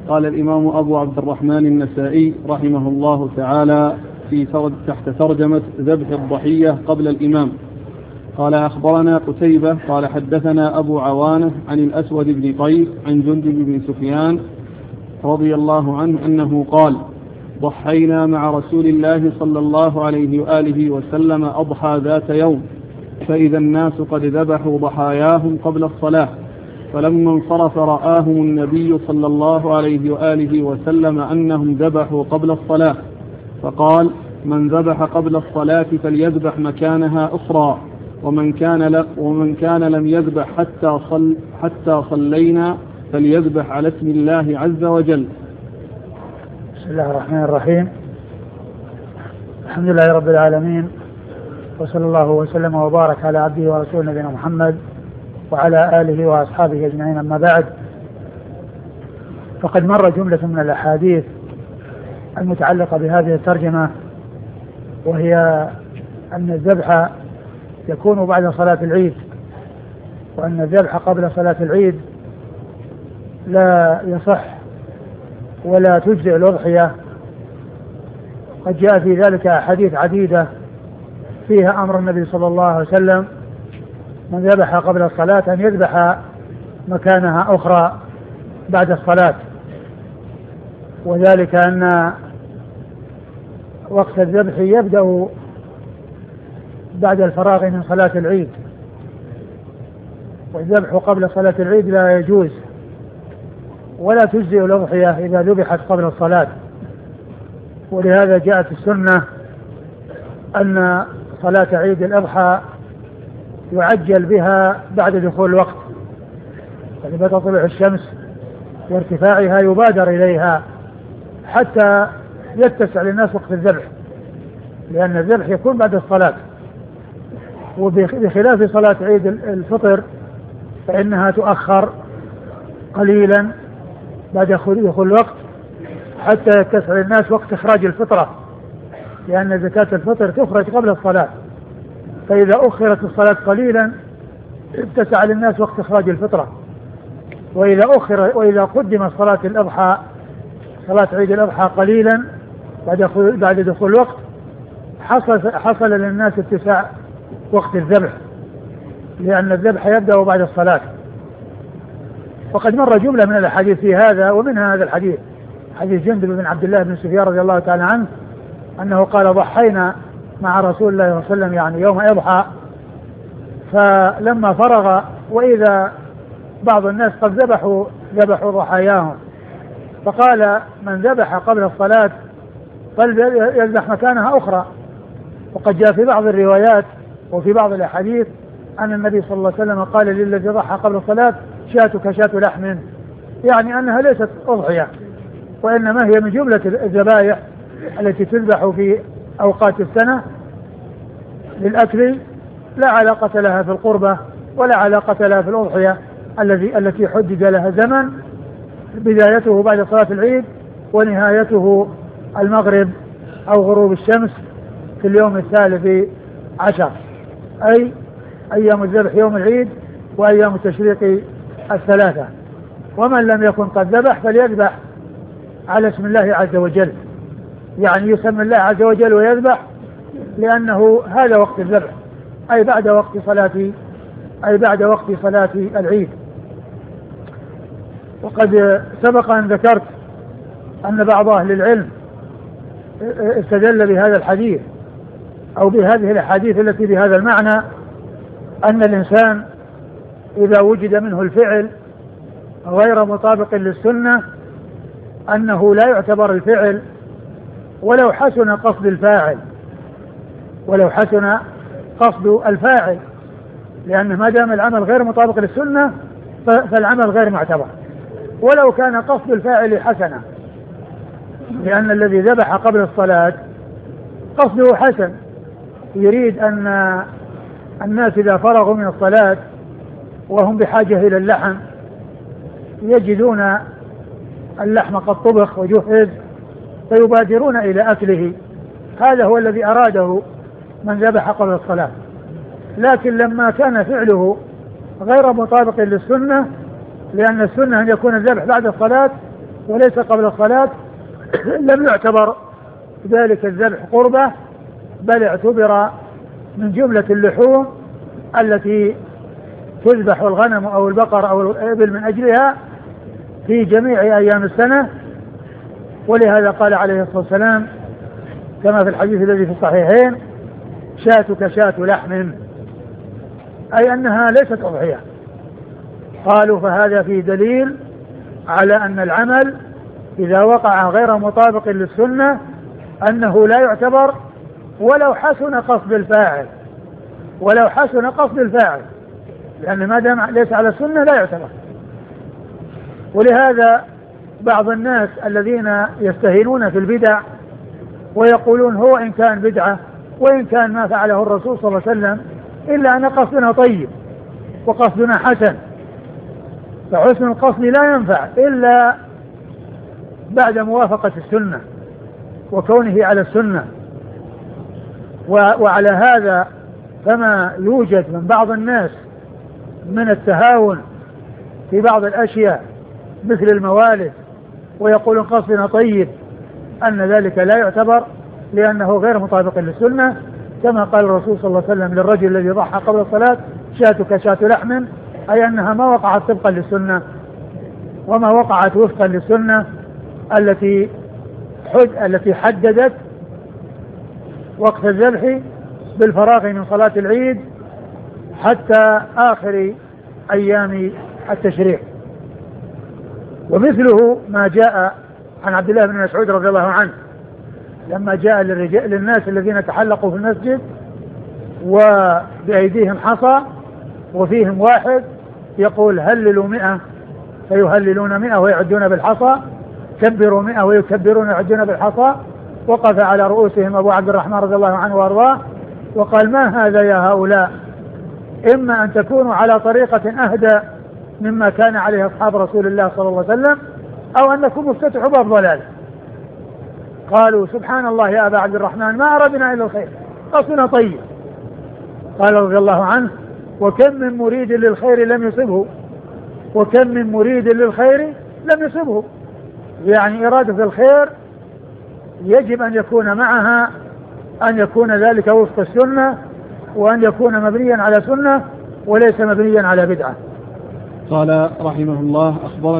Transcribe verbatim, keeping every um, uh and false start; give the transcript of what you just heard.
قال الإمام أبو عبد الرحمن النسائي رحمه الله تعالى في تحت ترجمة ذبح الضحية قبل الإمام. قال أخبرنا قتيبة قال حدثنا أبو عوانة عن الأسود بن قيس عن جندب بن سفيان رضي الله عنه أنه قال ضحينا مع رسول الله صلى الله عليه وآله وسلم أضحى ذات يوم فإذا الناس قد ذبحوا ضحاياهم قبل الصلاة، فلما انصرف رآهم النبي صلى الله عليه وآله وسلم أنهم ذبحوا قبل الصلاة، فقال من ذبح قبل الصلاة فليذبح مكانها أخرى، ومن كان, ومن كان لم يذبح حتى, صل حتى صلينا فليذبح على اسم الله عز وجل. بسم الله الرحمن الرحيم. الحمد لله رب العالمين، وصلى الله وسلم وبارك على عبده ورسوله نبينا محمد وعلى آله وأصحابه أجمعين. أما بعد، فقد مر جملة من الأحاديث المتعلقة بهذه الترجمة، وهي أن الذبح يكون بعد صلاة العيد، وأن الذبح قبل صلاة العيد لا يصح ولا تجزئ الأضحية. قد جاء في ذلك أحاديث عديدة فيها أمر النبي صلى الله عليه وسلم من ذبح قبل الصلاة أن يذبح مكانها أخرى بعد الصلاة، وذلك أن وقت الذبح يبدأ بعد الفراغ من صلاة العيد، والذبح قبل صلاة العيد لا يجوز، ولا تجزئ الأضحية إذا ذبحت قبل الصلاة. ولهذا جاءت السنة أن صلاة عيد الأضحى يعجل بها بعد دخول الوقت، يعني بعد طلوع الشمس وارتفاعها يبادر إليها حتى يتسع للناس وقت الذبح، لأن الذبح يكون بعد الصلاة. وبخلاف صلاة عيد الفطر فإنها تؤخر قليلا بعد دخول الوقت حتى يتسع للناس وقت إخراج الفطرة، لأن زكاة الفطر تخرج قبل الصلاة، فإذا أخرت الصلاة قليلا اتسع للناس وقت إخراج الفطرة. وإذا أخر وإذا قدمت صلاة الأضحى صلاة عيد الأضحى قليلا بعد بعد دخول الوقت حصل حصل للناس اتساع وقت الذبح، لأن الذبح يبدأ بعد الصلاة. وقد مر جملة من الأحاديث في هذا، ومنها هذا الحديث حديث جندب بن عبد الله بن سفيان رضي الله تعالى عنه أنه قال ضحينا مع رسول الله صلى الله عليه وسلم يعني يوم أضحى، فلما فرغ وإذا بعض الناس قد ذبحوا ذبحوا ضحاياهم، فقال من ذبح قبل الصلاة فليذبح مكانها أخرى. وقد جاء في بعض الروايات وفي بعض الأحاديث أن النبي صلى الله عليه وسلم قال للذي ضحى قبل الصلاة شاتك شات لحم، يعني أنها ليست أضحية، وإنما هي من جملة الذبائح التي تذبح في أوقات السنة للأكل، لا علاقة لها في القربة ولا علاقة لها في الأضحية الذي التي حدد لها زمن، بدايته بعد صلاة العيد ونهايته المغرب أو غروب الشمس في اليوم الثالث عشر، أي أيام الذبح يوم العيد وأيام التشريق الثلاثة. ومن لم يكن قد ذبح فليذبح على اسم الله عز وجل، يعني يسمى الله عز وجل ويذبح، لأنه هذا وقت الذبح، أي بعد وقت صلاة أي بعد وقت صلاة العيد. وقد سبق أن ذكرت أن بعض أهل العلم استدل بهذا الحديث أو بهذه الأحاديث التي بهذا المعنى أن الإنسان إذا وجد منه الفعل غير مطابق للسنة أنه لا يعتبر الفعل ولو حسن قصد الفاعل ولو حسن قصد الفاعل لأن ما دام العمل غير مطابق للسنة فالعمل غير معتبر ولو كان قصد الفاعل حسنا، لأن الذي ذبح قبل الصلاة قصده حسن، يريد أن الناس إذا فرغوا من الصلاة وهم بحاجة إلى اللحم يجدون اللحم قد طبخ وجهز فيبادرون إلى أكله، هذا هو الذي أراده من ذبح قبل الصلاة. لكن لما كان فعله غير مطابق للسنة، لأن السنة أن يكون الذبح بعد الصلاة، وليس قبل الصلاة لم يعتبر ذلك الذبح قربة، بل اعتبر من جملة اللحوم التي تذبح الغنم أو البقر أو الإبل من أجلها في جميع أيام السنة. ولهذا قال عليه الصلاة والسلام كما في الحديث الذي في الصحيحين: شاتك شاة لحم، أي أنها ليست أضحية. قالوا فهذا فيه دليل على أن العمل إذا وقع غير مطابق للسنة أنه لا يعتبر ولو حسن قصد الفاعل، ولو حسن قصد الفاعل، لأن ما دام ليس على السنة لا يعتبر. ولهذا بعض الناس الذين يستهينون في البدع ويقولون هو إن كان بدعة وإن كان ما فعله الرسول صلى الله عليه وسلم إلا أن قصدنا طيب وقصدنا حسن، فحسن القصد لا ينفع إلا بعد موافقة السنة وكونه على السنة. وعلى هذا فما يوجد من بعض الناس من التهاون في بعض الأشياء مثل الموالد ويقولون قصدنا طيب، أن ذلك لا يعتبر لأنه غير مطابق للسنة، كما قال الرسول صلى الله عليه وسلم للرجل الذي ضحى قبل الصلاة: شاتك شاة لحم، أي أنها ما وقعت طبقا للسنة وما وقعت وفقا للسنة التي حد التي حددت وقت الذبح بالفراغ من صلاة العيد حتى آخر أيام التشريق. ومثله ما جاء عن عبد الله بن مسعود رضي الله عنه لما جاء للرجال للناس الذين تحلقوا في المسجد وبأيديهم حصى وفيهم واحد يقول هللوا مئة فيهللون مئة ويعدون بالحصى، كبروا مئة ويكبرون ويعدون بالحصى. وقف على رؤوسهم أبو عبد الرحمن رضي الله عنه وأرضاه وقال: ما هذا يا هؤلاء؟ إما أن تكونوا على طريقة أهدى مما كان عليه أصحاب رسول الله صلى الله عليه وسلم، أو أنكم مفتتحوا باب ضلال. قالوا: سبحان الله يا أبا عبد الرحمن، ما أردنا إلا الخير، قصدنا طيب. قال رضي الله عنه: وكم من مريد للخير لم يصبه، وكم من مريد للخير لم يصبه. يعني إرادة الخير يجب أن يكون معها أن يكون ذلك وفق السنة، وأن يكون مبنيا على سنة وليس مبنيا على بدعة. قال رحمه الله: أخبرنا